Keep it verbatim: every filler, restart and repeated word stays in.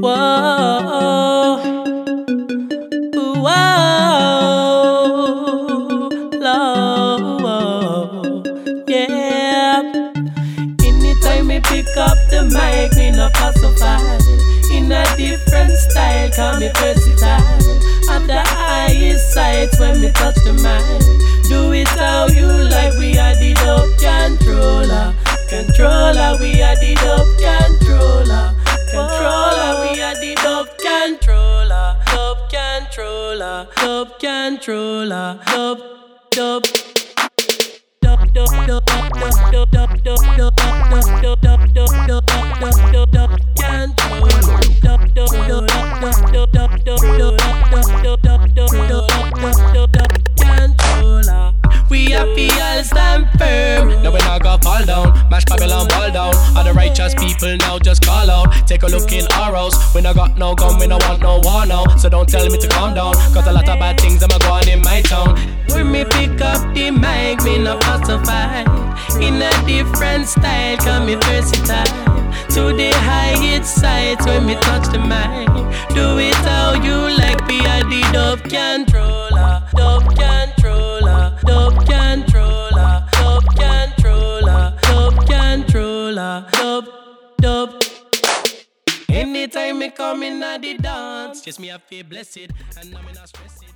Whoa, whoa, low, yeah. Anytime me pick up the mic, me no pacify. In a different style, call me versatile. At the highest sights when me touch the mic. Do it how you like, we are the dub controller. Controller, we are the dub controller. Controller, we are the dub controller. Dub controller, dub controller, dub, dub. Dub dub dub dub dub dub dub dub dub dub dub dub dub controller. Dub dub dub dub dub dub dub dub dub dub dub controller. We happy all stand firm. No, we not gonna fall down. Mash Babylon ball down. All the righteous people now just call out. Take a look in our house. We not got no gun, we no want no war now. So don't tell me to calm down, cause a lot of bad things I'm a go on in my town. When me pick up the mic, me no pacify. In a different style, cause me versatile. To the highest sights when me touch the mic. Do it how you like, be a the dub controller. Dub controller, dub controller, dub controller, dub controller, dub, dub. Anytime me come in at the dance, just me I feel blessed, and I'm not stressed.